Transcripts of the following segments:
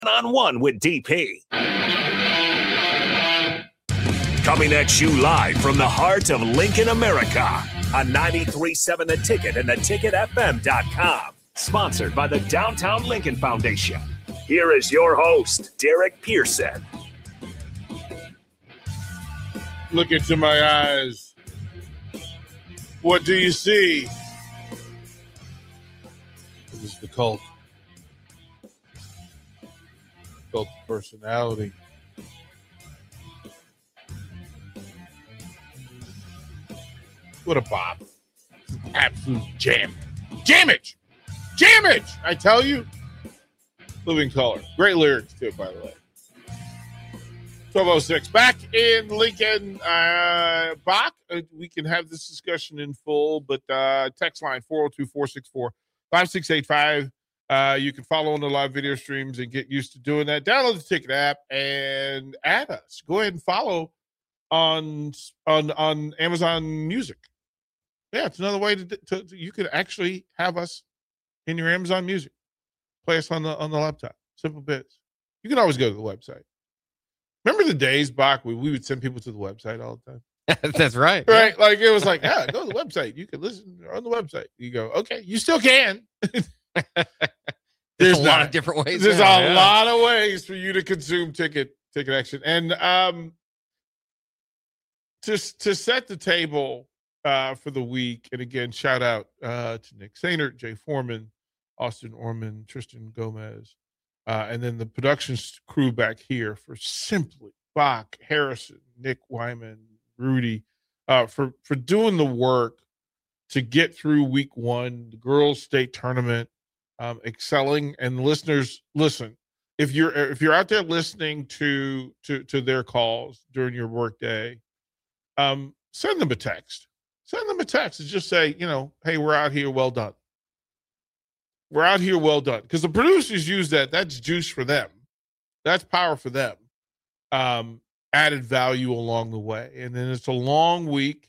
On one with DP. Coming at you live from the heart of Lincoln, America on 93.7 The Ticket and theticketfm.com. Sponsored by the Downtown Lincoln Foundation. Here is your host, Derek Pearson. Look into my eyes. What do you see? This is the cult. Cult personality. What a bop. Absolute jam. Jammage! Jammage! I tell you. Living Color. Great lyrics, too, by the way. 1206. Back in Lincoln, Bach. We can have this discussion in full, but text line 402-464-5685. You can follow on the live video streams and get used to doing that. Download the Ticket app and add us. Go ahead and follow on Amazon Music. Yeah, it's another way to you could actually have us in your Amazon Music. Play us on the laptop. Simple biz. You can always go to the website. Remember the days, Bach, we would send people to the website all the time? That's right. Right? Yeah. Like, it was like, yeah, go to the website. You can listen on the website. You go, okay, you still can. There's a lot of different ways. There's a lot of ways for you to consume ticket action. And to set the table for the week, and again, shout out to Nick Sainert, Jay Foreman, Austin Orman, Tristan Gomez, and then the production crew back here for Simply, Bach, Harrison, Nick Wyman, Rudy, for doing the work to get through week one, the girls' state tournament, excelling. And listeners, listen, if you're out there listening to their calls during your workday, send them a text. Send them a text and just say, hey, we're out here. Well done. We're out here. Well done. Because the producers use that. That's juice for them. That's power for them. Added value along the way. And then it's a long week.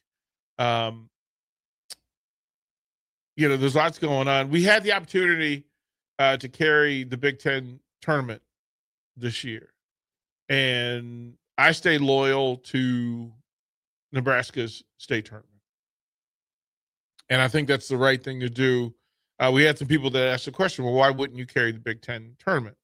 There's lots going on. We had the opportunity to carry the Big Ten tournament this year. And I stayed loyal to Nebraska's state tournament. And I think that's the right thing to do. We had some people that asked the question, well, why wouldn't you carry the Big Ten tournament?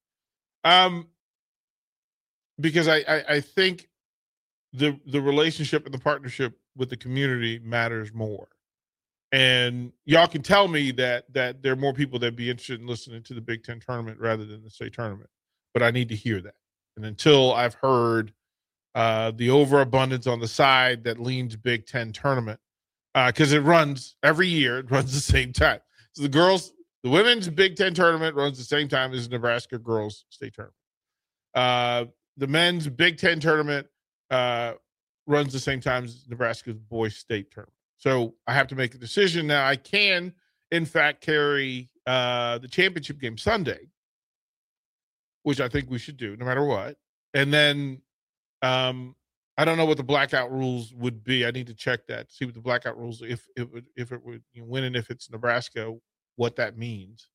Because I think the relationship and the partnership with the community matters more. And y'all can tell me that there are more people that'd be interested in listening to the Big Ten tournament rather than the state tournament. But I need to hear that. And until I've heard the overabundance on the side that leans Big Ten tournament, because it runs every year, it runs the same time. So the women's Big Ten tournament runs the same time as Nebraska girls state tournament. The men's Big Ten tournament runs the same time as Nebraska's boys state tournament. So I have to make a decision now. I can, in fact, carry the championship game Sunday, which I think we should do no matter what. And then I don't know what the blackout rules would be. I need to check that, see what the blackout rules, if it would win, and if it's Nebraska, what that means.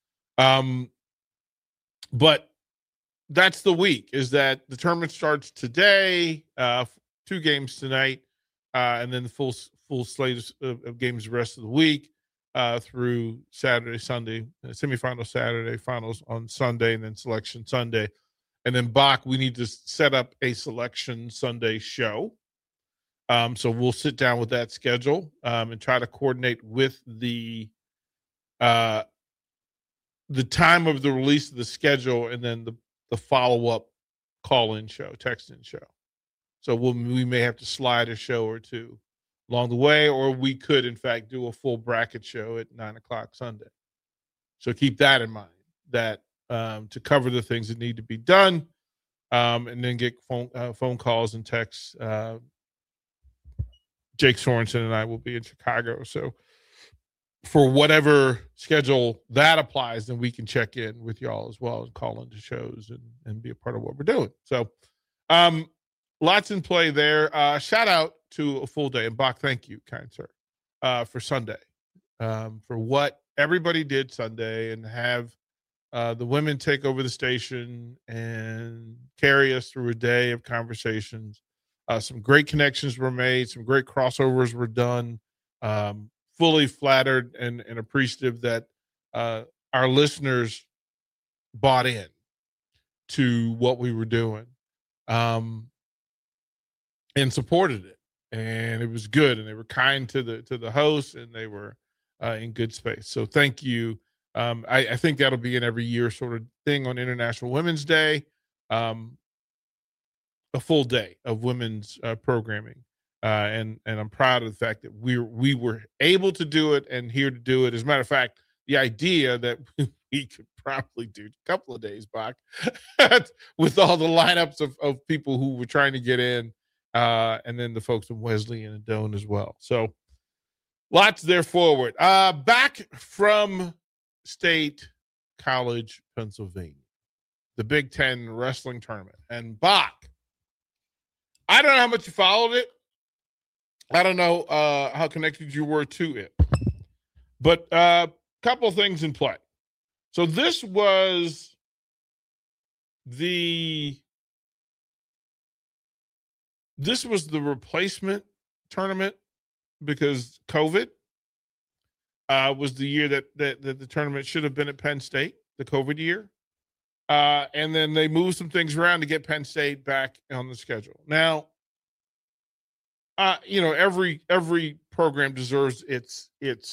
But that's the week, is that the tournament starts today, 2 games tonight, and then the full slate of games the rest of the week through Saturday, Sunday, semifinal Saturday, finals on Sunday, and then selection Sunday. And then Bach, we need to set up a selection Sunday show. So we'll sit down with that schedule and try to coordinate with the time of the release of the schedule, and then the follow-up call-in show, text-in show. So we may have to slide a show or two along the way, or we could, in fact, do a full bracket show at 9:00 Sunday. So keep that in mind, that to cover the things that need to be done, and then get phone calls and texts. Jake Sorensen and I will be in Chicago. So for whatever schedule that applies, then we can check in with y'all as well and call into shows and be a part of what we're doing. So lots in play there. Shout out to a full day. And Bach, thank you, kind sir, for Sunday, for what everybody did Sunday, and have the women take over the station and carry us through a day of conversations. Some great connections were made. Some great crossovers were done. Fully flattered and appreciative that our listeners bought in to what we were doing and supported it. And it was good. And they were kind to the hosts, and they were in good space. So thank you. I think that'll be an every year sort of thing on International Women's Day, a full day of women's programming. And I'm proud of the fact that we were able to do it and here to do it. As a matter of fact, the idea that we could probably do a couple of days back with all the lineups of people who were trying to get in, and then the folks from Wesleyan and Doane as well. So lots there forward. Back from State College, Pennsylvania, the Big Ten wrestling tournament. And Bach, I don't know how much you followed it. I don't know how connected you were to it. But a couple of things in play. So this was the replacement tournament because COVID was the year that the tournament should have been at Penn State, the COVID year. And then they moved some things around to get Penn State back on the schedule. Now, every program deserves its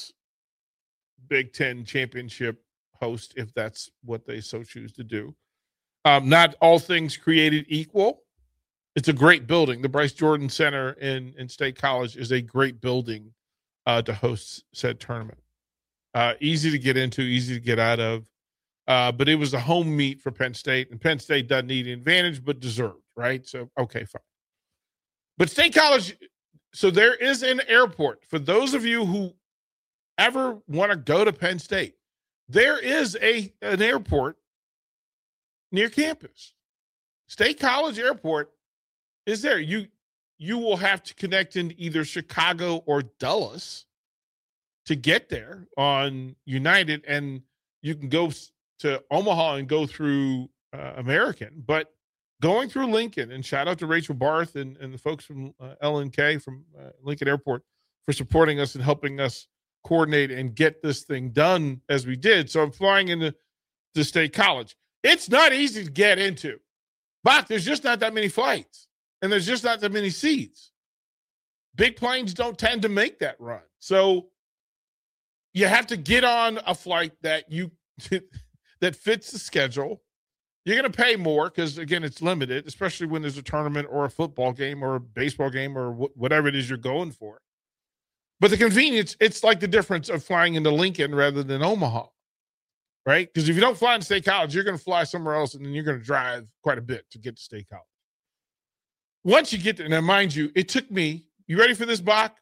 Big Ten championship host if that's what they so choose to do. Not all things created equal. It's a great building. The Bryce Jordan Center in State College is a great building to host said tournament. Easy to get into, easy to get out of. But it was a home meet for Penn State, and Penn State doesn't need an advantage, but deserved, right? So, okay, fine. But State College, so there is an airport. For those of you who ever want to go to Penn State, there is an airport near campus. State College Airport is there. You will have to connect in either Chicago or Dulles to get there on United, and you can go to Omaha and go through American, but going through Lincoln, and shout out to Rachel Barth and the folks from LNK from Lincoln Airport for supporting us and helping us coordinate and get this thing done as we did. So I'm flying into the State College. It's not easy to get into. Bach, there's just not that many flights, and there's just not that many seats. Big planes don't tend to make that run. So you have to get on a flight that that fits the schedule. You're going to pay more because, again, it's limited, especially when there's a tournament or a football game or a baseball game or whatever it is you're going for. But the convenience, it's like the difference of flying into Lincoln rather than Omaha, right? Because if you don't fly into State College, you're going to fly somewhere else, and then you're going to drive quite a bit to get to State College. Once you get there, now mind you, it took me, you ready for this, Bach?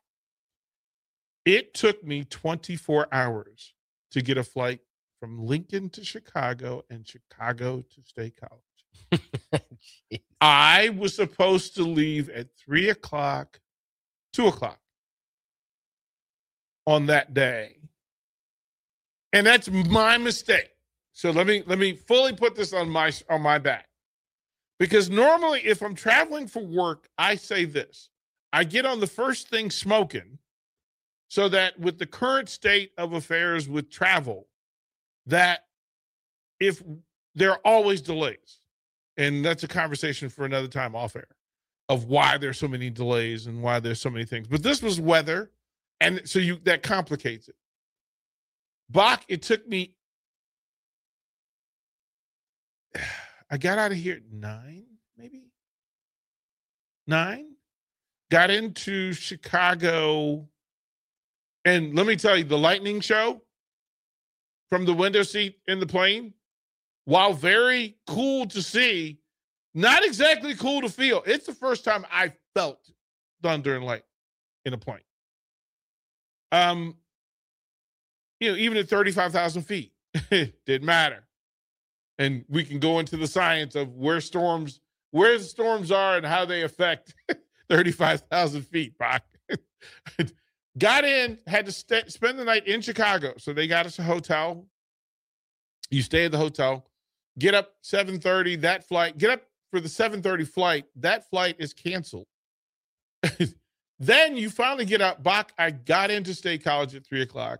It took me 24 hours to get a flight from Lincoln to Chicago and Chicago to State College. I was supposed to leave at 3 o'clock, 2 o'clock on that day. And that's my mistake. So let me fully put this on my back. Because normally if I'm traveling for work, I say this. I get on the first thing smoking so that with the current state of affairs with travel, that if there are always delays, and that's a conversation for another time off air of why there's so many delays and why there's so many things. But this was weather, and so that complicates it. Bach, it took me, I got out of here at 9, maybe 9, got into Chicago, and let me tell you, the lightning show from the window seat in the plane, while very cool to see, not exactly cool to feel. It's the first time I felt thunder and lightning in a plane. Even at 35,000 feet, it didn't matter. And we can go into the science of where the storms are and how they affect 35,000 feet. Got in, had to spend the night in Chicago. So they got us a hotel You stay at the hotel, get up 7:30, that flight, get up for the 7:30 flight. That flight is canceled. Then you finally get up. Bach, I got into State College at 3:00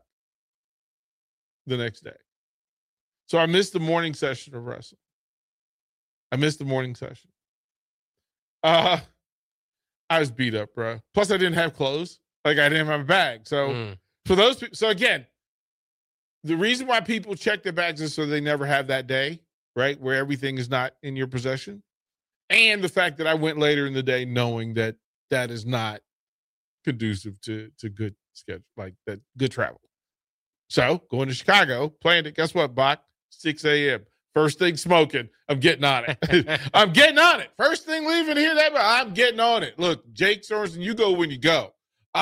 the next day. So I missed the morning session of wrestling. I missed the morning session. I was beat up, bro. Plus, I didn't have clothes. Like, I didn't have a bag. So for those people, so again, the reason why people check their bags is so they never have that day, right, where everything is not in your possession. And the fact that I went later in the day knowing that that is not conducive to good schedule, like that good travel. So going to Chicago, planned it. Guess what, Bach? 6 a.m. First thing smoking. I'm getting on it. I'm getting on it. First thing leaving here, I'm getting on it. Look, Jake Sorensen, you go when you go.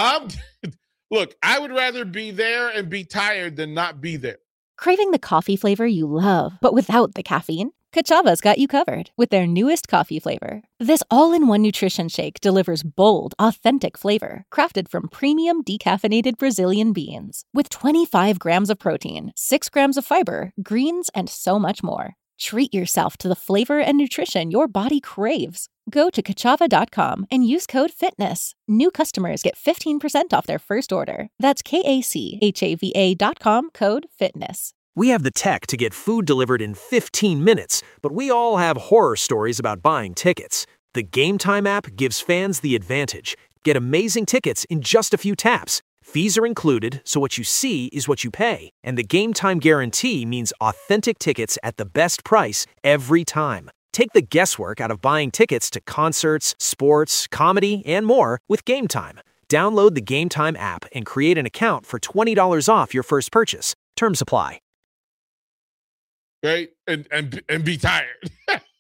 Look, I would rather be there and be tired than not be there. Craving the coffee flavor you love, but without the caffeine? Kachava's got you covered with their newest coffee flavor. This all-in-one nutrition shake delivers bold, authentic flavor, crafted from premium decaffeinated Brazilian beans. With 25 grams of protein, 6 grams of fiber, greens, and so much more. Treat yourself to the flavor and nutrition your body craves. Go to Kachava.com and use code FITNESS. New customers get 15% off their first order. That's KACHAVA.com, code FITNESS. We have the tech to get food delivered in 15 minutes, but we all have horror stories about buying tickets. The Game Time app gives fans the advantage. Get amazing tickets in just a few taps. Fees are included, so what you see is what you pay. And the Game Time guarantee means authentic tickets at the best price every time. Take the guesswork out of buying tickets to concerts, sports, comedy, and more with Game Time. Download the Game Time app and create an account for $20 off your first purchase. Terms apply. Right? And be tired.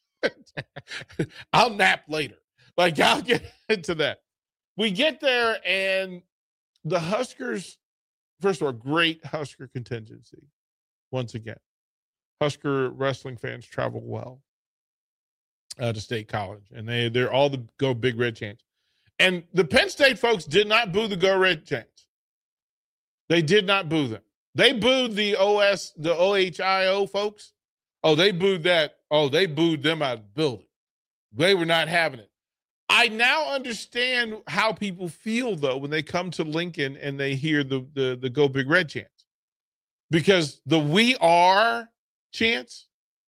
I'll nap later. Like, I'll get into that. We get there, and the Huskers, first of all, great Husker contingency. Once again, Husker wrestling fans travel well to State College, and they're all the Go Big Red chants. And the Penn State folks did not boo the Go Red chants. They did not boo them. They booed the OHIO folks. Oh, they booed that. Oh, they booed them out of the building. They were not having it. I now understand how people feel, though, when they come to Lincoln and they hear the Go Big Red chants. Because the We Are chants,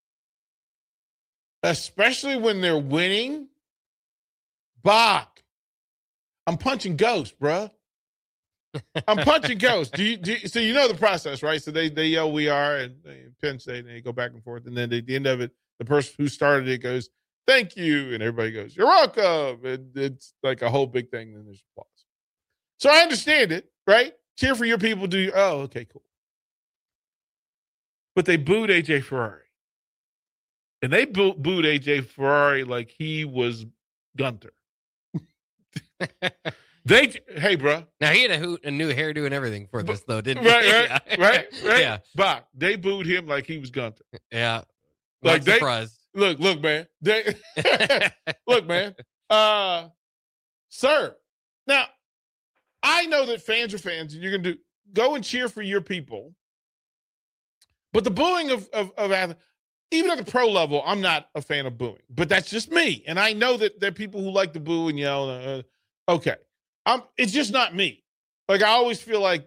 especially when they're winning, Bach, I'm punching ghosts, bruh. I'm punching ghosts. So you know the process, right? So they yell "We Are" and Penn State, and they go back and forth, and then at the end of it, the person who started it goes, "Thank you," and everybody goes, "You're welcome." And it's like a whole big thing. And there's applause. So I understand it, right? Cheer for your people. Oh, okay, cool. But they booed AJ Ferrari, and they booed AJ Ferrari like he was Gunther. Hey, bro. Now, he had a new hairdo and everything for this, though, didn't he? Right. Yeah. But they booed him like he was Gunther. Yeah. Like Not surprised. Look, man. Look, man. Sir. Now, I know that fans are fans, and you're going to go and cheer for your people. But the booing of even at the pro level, I'm not a fan of booing. But that's just me. And I know that there are people who like to boo and yell. Okay. It's just not me. Like, I always feel like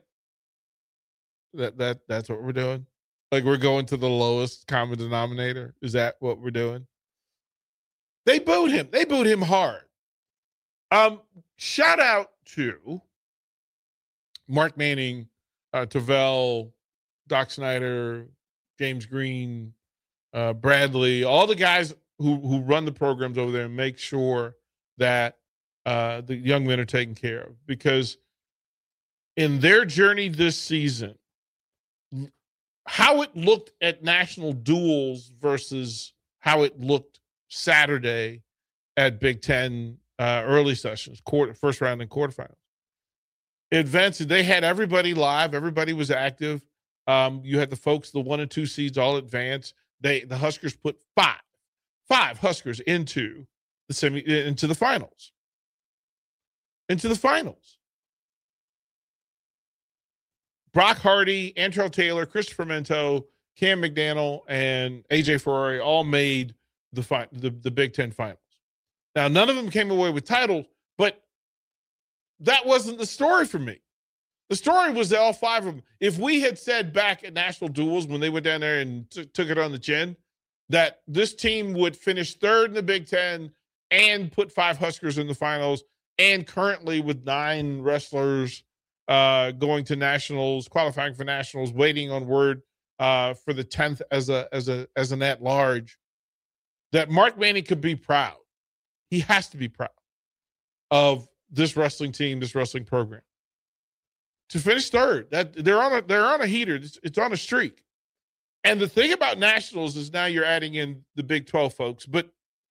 that's what we're doing. Like, we're going to the lowest common denominator. Is that what we're doing? They booed him. They booed him hard. Shout out to Mark Manning, Tervel, Doc Snyder, James Green, Bradley, all the guys who run the programs over there and make sure that the young men are taken care of, because in their journey this season, how it looked at national duels versus how it looked Saturday at Big Ten early sessions, first round and quarterfinals. Advanced, they had everybody live. Everybody was active. You had the folks, the 1 and 2 seeds, all advanced. The Huskers put five Huskers into the finals. Into the finals. Brock Hardy, Antrell Taylor, Christopher Mento, Cam McDaniel, and AJ Ferrari all made the Big Ten finals. Now, none of them came away with titles, but that wasn't the story for me. The story was that all 5 of them. If we had said back at National Duels when they went down there and took it on the chin, that this team would finish 3rd in the Big Ten and put 5 Huskers in the finals, and currently with 9 wrestlers going to nationals, qualifying for nationals, waiting on word for the 10th as an at-large, that Mark Manning could be proud. He has to be proud of this wrestling team, this wrestling program. To finish 3rd, that they're on a heater. It's on a streak. And the thing about nationals is now you're adding in the Big 12 folks. But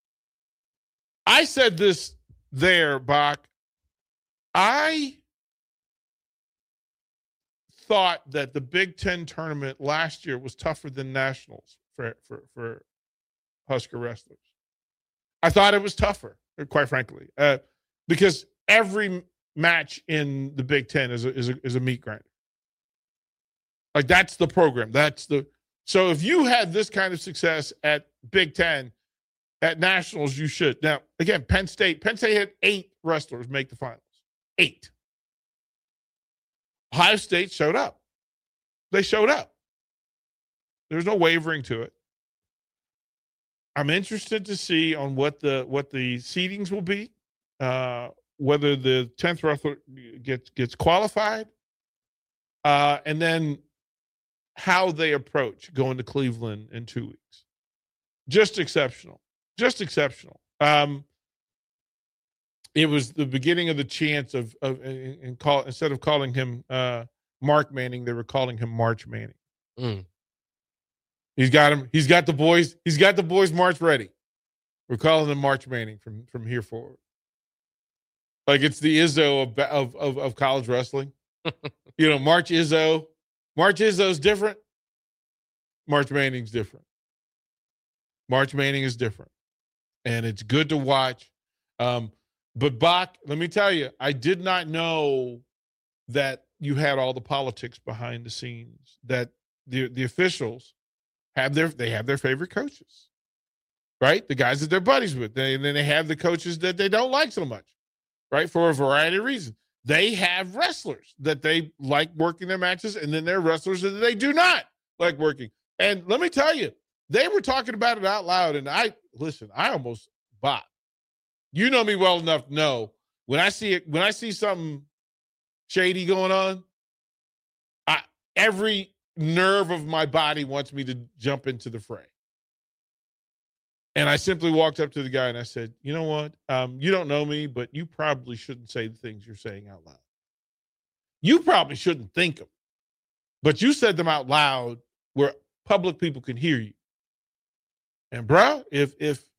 I said this there, Bach. I thought that the Big Ten tournament last year was tougher than nationals for Husker wrestlers. I thought it was tougher, quite frankly, because every match in the Big Ten is a meat grinder. Like, that's the program. So if you had this kind of success at Big Ten, at nationals, you should. Now, again, Penn State had 8 wrestlers make the finals. 8. Ohio State showed up. They showed up. There's no wavering to it. I'm interested to see on what the seedings will be. Whether the 10th wrestler gets qualified, and then how they approach going to Cleveland in 2 weeks. Just exceptional. It was the beginning of the chance instead of calling him Mark Manning, they were calling him March Manning. Mm. He's got the boys march ready. We're calling him March Manning from here forward. Like, it's the Izzo of college wrestling. March Izzo. March Izzo's different. March Manning's different. March Manning is different. And it's good to watch. But, Bach, let me tell you, I did not know that you had all the politics behind the scenes, that the officials have their favorite coaches, right? The guys that they're buddies with. And then they have the coaches that they don't like so much. Right, for a variety of reasons. They have wrestlers that they like working their matches, and then there are wrestlers that they do not like working. And let me tell you, they were talking about it out loud, and I almost bought. You know me well enough to know when I see something shady going on, every nerve of my body wants me to jump into the fray. And I simply walked up to the guy and I said, you know what? You don't know me, but you probably shouldn't say the things you're saying out loud. You probably shouldn't think them, but you said them out loud where public people can hear you. And bro, if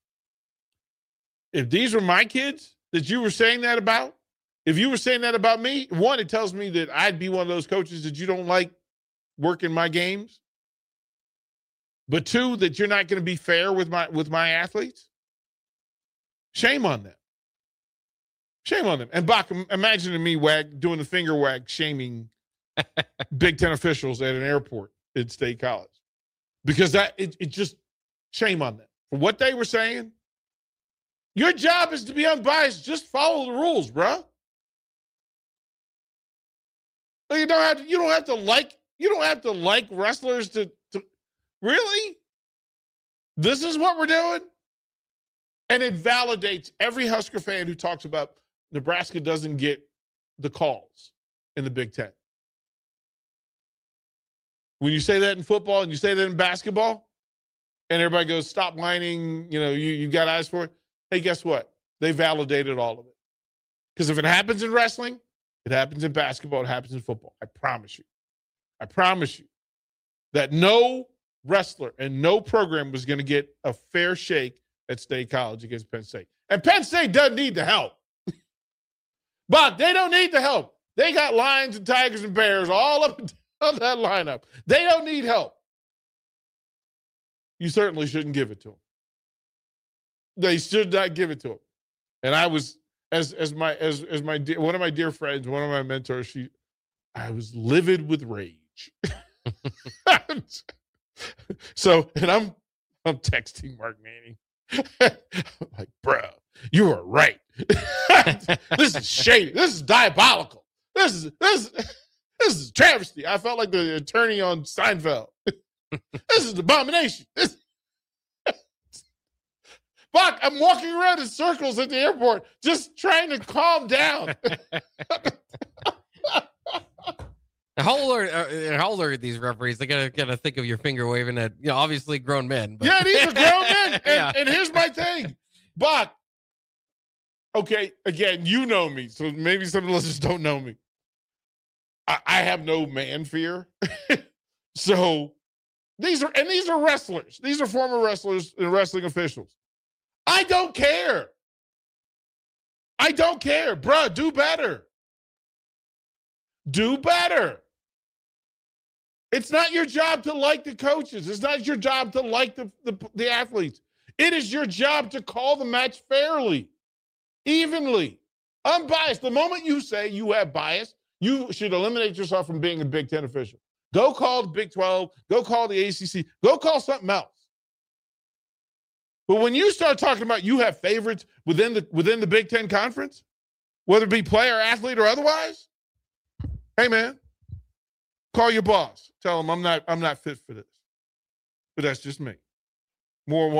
these were my kids that you were saying that about, if you were saying that about me, 1, it tells me that I'd be one of those coaches that you don't like working my games. But 2, that you're not going to be fair with my athletes. Shame on them. Shame on them. And Bach, imagine me doing the finger wag, shaming Big Ten officials at an airport in State College, because it just shame on them for what they were saying. Your job is to be unbiased. Just follow the rules, bro. You don't have to like wrestlers to. Really? This is what we're doing? And it validates every Husker fan who talks about Nebraska doesn't get the calls in the Big Ten. When you say that in football and you say that in basketball, and everybody goes, stop whining, you got eyes for it. Hey, guess what? They validated all of it. Because if it happens in wrestling, it happens in basketball, it happens in football. I promise you that no wrestler and no program was going to get a fair shake at State College against Penn State. And Penn State doesn't need the help. But they don't need the help. They got lions and tigers and bears all up and down that lineup. They don't need help. You certainly shouldn't give it to them. They should not give it to them. And I was, as one of my dear friends, one of my mentors, I was livid with rage. So, and I'm texting Mark Manning. I'm like, bro, you are right. This is shady. This is diabolical. This is travesty. I felt like the attorney on Seinfeld. This is an abomination. Fuck, I'm walking around in circles at the airport just trying to calm down. How old are these referees? They gotta think of your finger waving at, obviously grown men. But. Yeah, these are grown men. And here's my thing. Buck, okay, again, you know me, so maybe some of the listeners don't know me. I have no man fear. So these are wrestlers. These are former wrestlers and wrestling officials. I don't care. Bruh, do better. Do better. It's not your job to like the coaches. It's not your job to like the athletes. It is your job to call the match fairly, evenly, unbiased. The moment you say you have bias, you should eliminate yourself from being a Big Ten official. Go call the Big 12. Go call the ACC. Go call something else. But when you start talking about you have favorites within the Big Ten conference, whether it be player, athlete, or otherwise, hey man, call your boss. Tell him I'm not fit for this. But that's just me. More